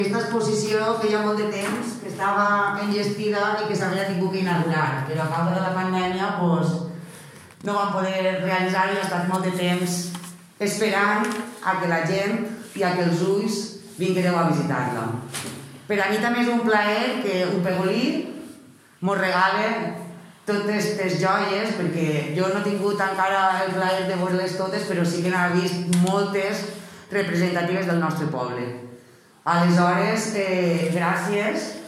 Aquesta exposició feia molt de temps que estava enllestida i que s'havia tingut que inaugurar, però a causa de la pandèmia no vam poder realitzar-ho i ha estat molt de temps esperant a que la gent i a que els ulls vinguéreu a visitar-la. Per a mi també és un plaer que un pegolí mos regale totes aquestes joies, perquè jo no he tingut encara el plaer de veure-les totes, però sí que n'he vist moltes representatives del nostre poble. Aleshores, gràcies